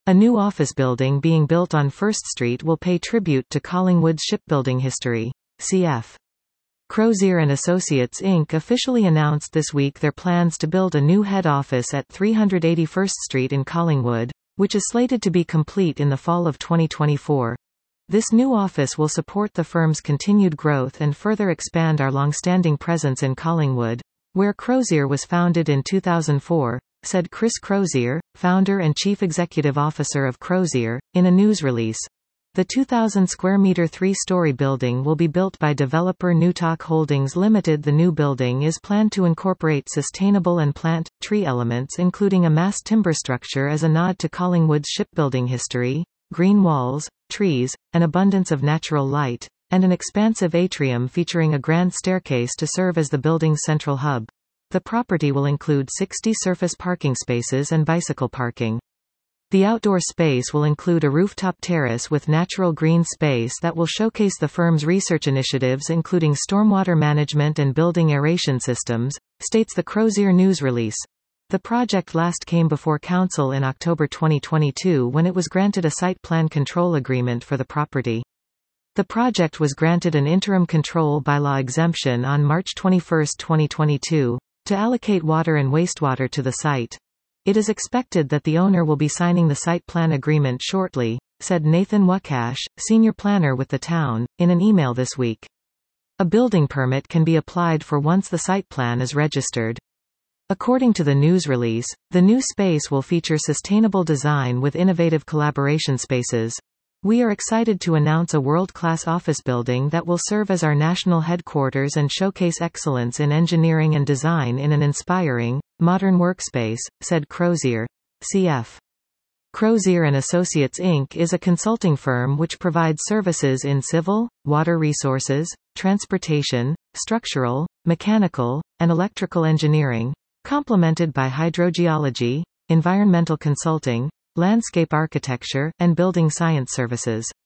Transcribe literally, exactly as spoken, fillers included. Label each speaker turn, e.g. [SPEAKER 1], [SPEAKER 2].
[SPEAKER 1] A new office building being built on First Street will pay tribute to Collingwood's shipbuilding history. Cf. Crozier and Associates Incorporated officially announced this week their plans to build a new head office at three eighty-first Street in Collingwood, which is slated to be complete in the fall of twenty twenty-four. This new office will support the firm's continued growth and further expand our long-standing presence in Collingwood, where Crozier was founded in two thousand four, said Chris Crozier, founder and chief executive officer of Crozier, in a news release. The two thousand square meter three-story building will be built by developer Newtalk Holdings Limited. The new building is planned to incorporate sustainable and plant, tree elements including a mass timber structure as a nod to Collingwood's shipbuilding history, green walls, trees, an abundance of natural light, and an expansive atrium featuring a grand staircase to serve as the building's central hub. The property will include sixty surface parking spaces and bicycle parking. The outdoor space will include a rooftop terrace with natural green space that will showcase the firm's research initiatives including stormwater management and building aeration systems, states the Crozier news release. The project last came before Council in October twenty twenty-two when it was granted a site plan control agreement for the property. The project was granted an interim control bylaw exemption on March twenty-first, twenty twenty-two, to allocate water and wastewater to the site. It is expected that the owner will be signing the site plan agreement shortly, said Nathan Wakash, senior planner with the town, in an email this week. A building permit can be applied for once the site plan is registered. According to the news release, the new space will feature sustainable design with innovative collaboration spaces. We are excited to announce a world-class office building that will serve as our national headquarters and showcase excellence in engineering and design in an inspiring, modern workspace, said Crozier. Cf. Crozier and Associates Incorporated is a consulting firm which provides services in civil, water resources, transportation, structural, mechanical, and electrical engineering, complemented by hydrogeology, environmental consulting, landscape architecture, and building science services.